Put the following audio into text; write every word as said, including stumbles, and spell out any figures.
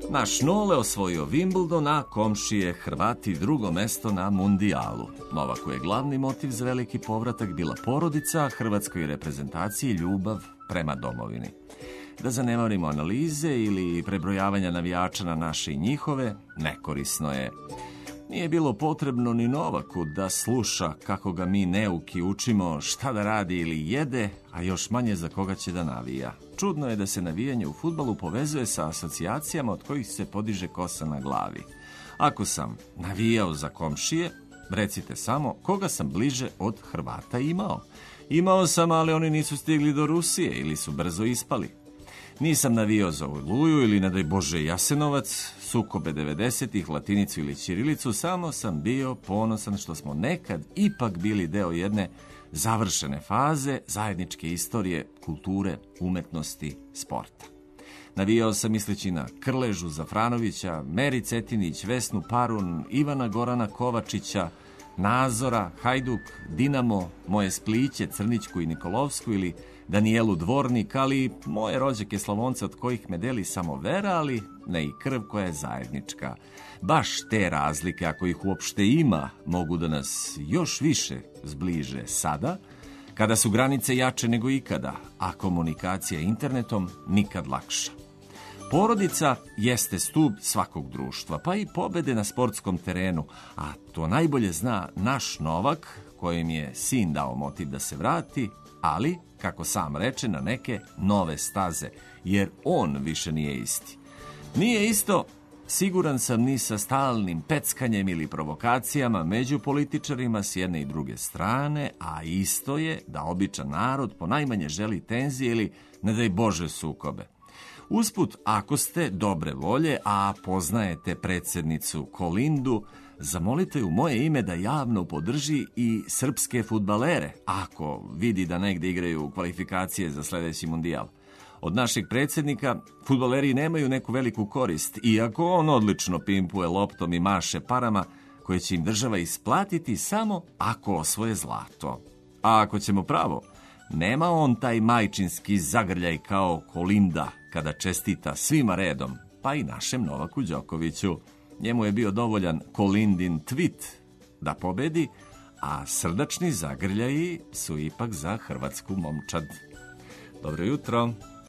Naš Nole osvojio Wimbledon, a komšije Hrvati drugo mesto na mundijalu. Novaku je glavni motiv za veliki povratak bila porodica, hrvatskoj reprezentaciji ljubav prema domovini. Da zanemarimo analize ili prebrojavanja navijača na naše i njihove, nekorisno je. Nije bilo potrebno ni Novaku da sluša kako ga mi neuki učimo šta da radi ili jede, a još manje za koga će da navija. Čudno je da se navijanje u fudbalu povezuje sa asocijacijama od kojih se podiže kosa na glavi. Ako sam navijao za komšije, recite samo koga sam bliže od Hrvata imao. Imao sam, ali oni nisu stigli do Rusije ili su brzo ispali. Nisam navijao za Oluju ili, ne daj Bože, Jasenovac, sukobe devedesetih, latinicu ili ćirilicu, samo sam bio ponosan što smo nekad ipak bili deo jedne završene faze zajedničke istorije, kulture, umetnosti, sporta. Navijao sam misleći na Krležu Zafranovića, Meri Cetinić, Vesnu Parun, Ivana Gorana Kovačića, Nazora, Hajduk, Dinamo, moje Spliće, Crnićku i Nikolovsku ili Danijelu Dvornik, ali moje rođake Slavonce od kojih me deli samo vera, ali ne i krv koja je zajednička. Baš te razlike, ako ih uopšte ima, mogu da nas još više zbliže sada, kada su granice jače nego ikada, a komunikacija internetom nikad lakša. Porodica jeste stub svakog društva, pa i pobede na sportskom terenu, a to najbolje zna naš Novak, kojem je sin dao motiv da se vrati, ali, kako sam reče, na neke nove staze, jer on više nije isti. Nije isto, siguran sam, ni sa stalnim peckanjem ili provokacijama među političarima s jedne i druge strane, a isto je da običan narod ponajmanje želi tenzije ili, ne daj Bože, sukobe. Usput, ako ste dobre volje, a poznajete predsjednicu Kolindu, zamolite u moje ime da javno podrži i srpske fudbalere, ako vidi da negde igraju kvalifikacije za sljedeći mundijal. Od našeg predsjednika fudbaleri nemaju neku veliku korist, iako on odlično pimpuje loptom i maše parama koje će im država isplatiti samo ako osvoje zlato. A ako ćemo pravo, nema on taj majčinski zagrljaj kao Kolinda kada čestita svima redom, pa i našem Novaku Đokoviću. Njemu je bio dovoljan Kolindin tweet da pobedi, a srdačni zagrljaji su ipak za hrvatsku momčad. Dobro jutro.